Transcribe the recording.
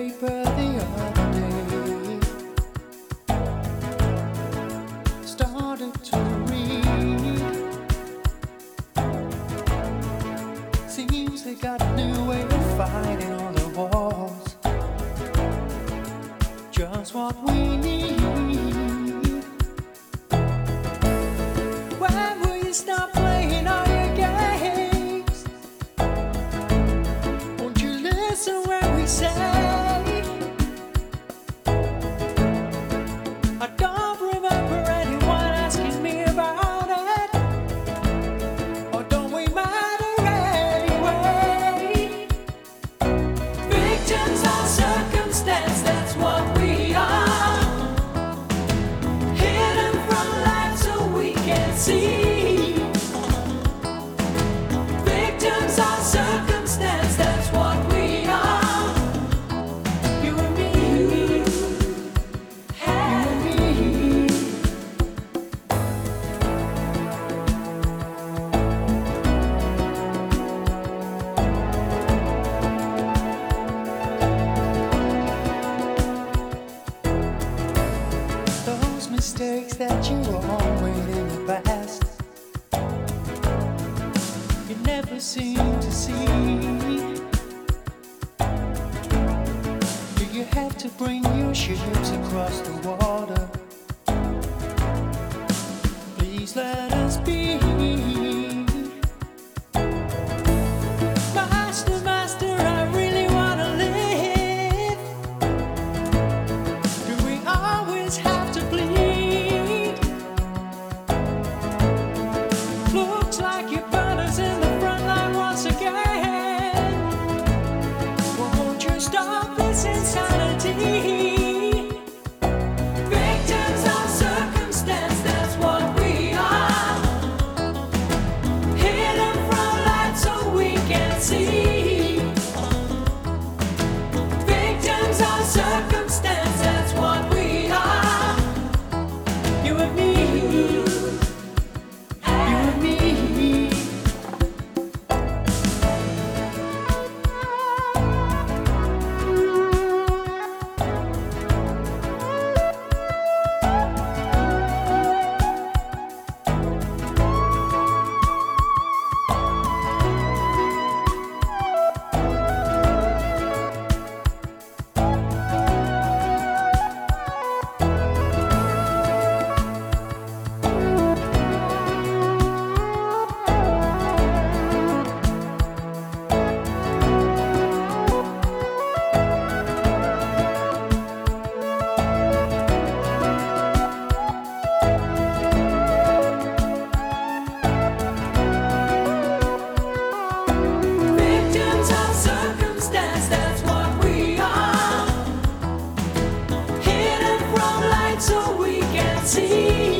paper the other day. Started to read. Seems they got a new way of fighting on the walls. Just what we need. When will you stop playing all your games? Won't you listen when we say I don't remember anyone asking me about it? Or don't we matter anyway? Victims of circumstance, that's what we are. Hidden from light so we can see. Victims of circumstance, that's what we are. You and me. You and me. Those mistakes that you always in the past, you never seem to see. Do you have to bring your ships across the water? Please let us be. Master, master, I really wanna live. Do we always have to bleed? Looks like your brother's in the front line once again. Won't you stop this insanity? Victims of circumstance, that's what we are. Hidden from light so we can see. Victims of circumstance, that's what we are. You and me. You and me. Victims of circumstance, that's what we are. Hidden from light so we can see.